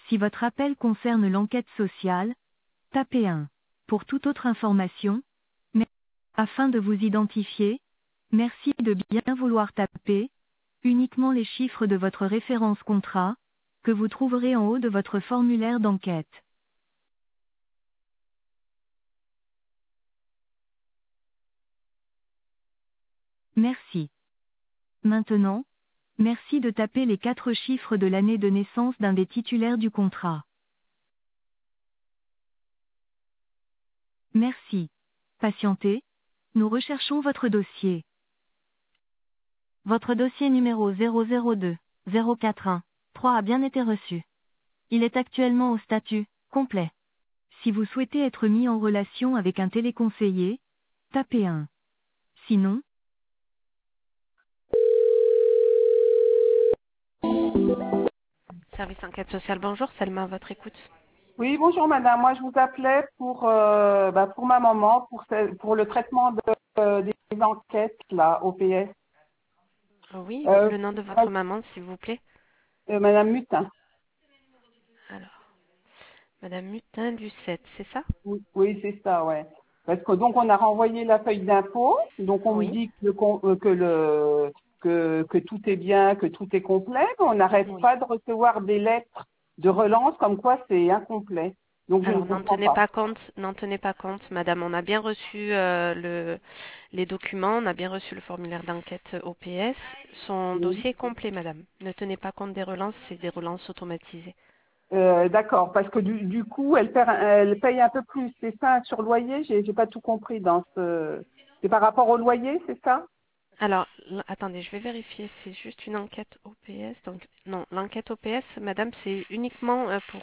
Si votre appel concerne l'enquête sociale, tapez 1. Pour toute autre information, mais afin de vous identifier, merci de bien vouloir taper uniquement les chiffres de votre référence contrat, que vous trouverez en haut de votre formulaire d'enquête. Merci. Maintenant, merci de taper les 4 chiffres de l'année de naissance d'un des titulaires du contrat. Merci. Patientez, nous recherchons votre dossier. Votre dossier numéro 002 041 3 a bien été reçu. Il est actuellement au statut complet. Si vous souhaitez être mis en relation avec un téléconseiller, tapez 1. Sinon, service enquête sociale, bonjour, Selma, à votre écoute. Oui, bonjour madame. Moi, je vous appelais pour ma maman, pour le traitement des enquêtes, là, OPS. Oui, Euh, le nom de votre maman, s'il vous plaît. Madame Mutin. Alors, Madame Mutin du 7, c'est ça? Oui, oui, c'est ça, ouais. Parce que donc on a renvoyé la feuille d'impôt, donc on me Oui. dit que tout est bien, que tout est complet, mais on n'arrête Oui. pas de recevoir des lettres de relance comme quoi c'est incomplet. Donc je ne Alors, comprends pas. n'en tenez pas compte, madame. On a bien reçu les documents, on a bien reçu le formulaire d'enquête OPS. Son Oui. dossier est complet, madame. Ne tenez pas compte des relances, c'est des relances automatisées. D'accord, parce que du coup, elle paye un peu plus, c'est ça, sur loyer, j'ai pas tout compris dans ce. C'est par rapport au loyer, c'est ça? Alors, attendez, je vais vérifier. C'est juste une enquête OPS. Donc, non, l'enquête OPS, madame, c'est uniquement pour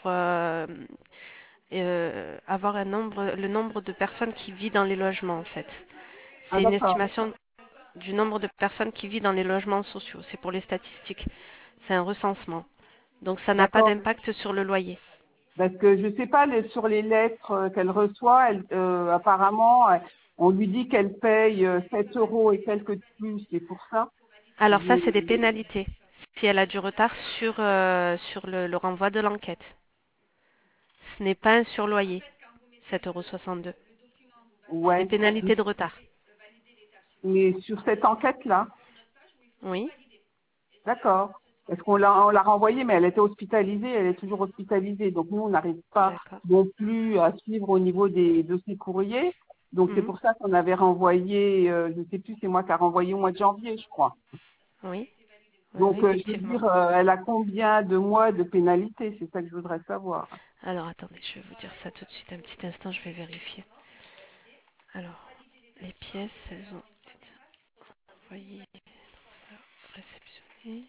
avoir le nombre de personnes qui vivent dans les logements, en fait. Ah C'est une d'accord, estimation du nombre de personnes qui vivent dans les logements sociaux. C'est pour les statistiques. C'est un recensement. Donc, ça n'a pas d'accord. d'impact sur le loyer. Parce que je sais pas, sur les lettres qu'elle reçoit, apparemment, on lui dit qu'elle paye 7 euros et quelques de plus, c'est pour ça. Alors, ça, c'est des Je- pénalités. Si elle a du retard sur le renvoi de l'enquête. Ce n'est pas un surloyer, 7,62 €. C'est des Ouais, pénalités de retard. mais sur cette enquête-là. Oui, D'accord. Parce qu'on l'a renvoyée, mais elle était hospitalisée, elle est toujours hospitalisée. Donc nous, on n'arrive pas d'accord. non plus à suivre au niveau des dossiers courriers. Donc c'est Mhm. pour ça qu'on avait renvoyé, je ne sais plus, c'est moi qui a renvoyé au mois de janvier, je crois. Oui, oui, oui, Donc je veux effectivement. dire, elle a combien de mois de pénalité? C'est ça que je voudrais savoir. Alors, attendez, je vais vous dire ça tout de suite. Un petit instant, je vais vérifier. Alors, les pièces, elles ont été envoyées, réceptionnées.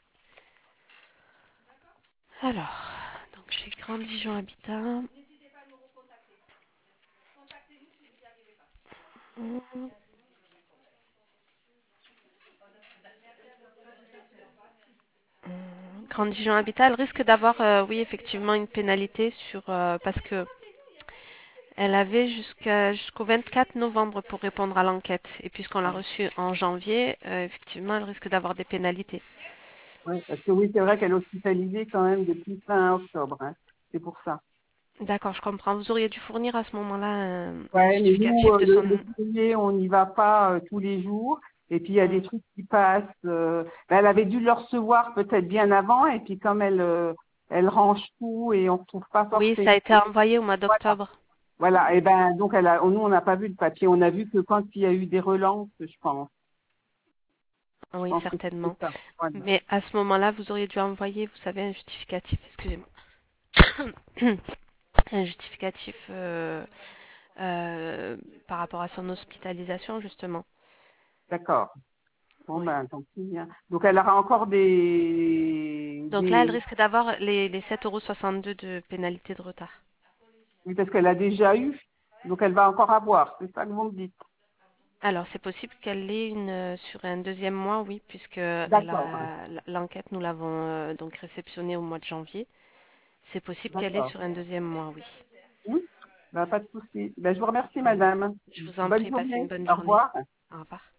Alors, donc chez Grand Dijon Habitat. Hum, Grand Dijon Habitat, elle risque d'avoir, oui, effectivement, une pénalité parce que elle avait jusqu'au 24 novembre pour répondre à l'enquête. Et puisqu'on l'a reçue en janvier, effectivement, elle risque d'avoir des pénalités. Ouais, parce que oui, c'est vrai qu'elle est hospitalisée quand même depuis fin octobre, hein. C'est pour ça. D'accord, je comprends. Vous auriez dû fournir à ce moment-là un Ouais, mais nous, justificatif de le son... courrier, on n'y va pas tous les jours. Et puis, il y a des Hmm. trucs qui passent. Elle avait dû le recevoir peut-être bien avant. Et puis, comme elle range tout et on ne retrouve pas Oui, forcément. ça a été envoyé au mois Voilà. d'octobre. Voilà. Et ben, donc, nous, on n'a pas vu le papier. On a vu que quand il y a eu des relances, je pense. Je Oui, pense que c'était certainement. ça. Voilà. Mais à ce moment-là, vous auriez dû envoyer, vous savez, un justificatif, excusez-moi, un justificatif par rapport à son hospitalisation, justement. D'accord. Bon, Oui. ben, tant pis, hein. Donc, elle aura encore Donc là, elle risque d'avoir les 7,62 € de pénalité de retard. oui, parce qu'elle a déjà eu. Donc, elle va encore avoir. C'est ça que vous me dites. Alors, c'est possible qu'elle l'ait sur un deuxième mois, oui, puisque D'accord. l'enquête, nous l'avons donc réceptionnée au mois de janvier. C'est possible qu'elle ait D'accord. sur un deuxième mois, oui. Oui, bah, pas de souci. Ben, je vous remercie, Voilà. madame. Je vous en Bonne prie, passez une journée. bonne Au journée. revoir. Au revoir.